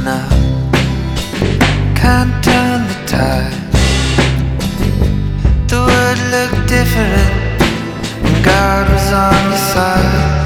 now. Can't turn the tide. The world looked different when God was on your side.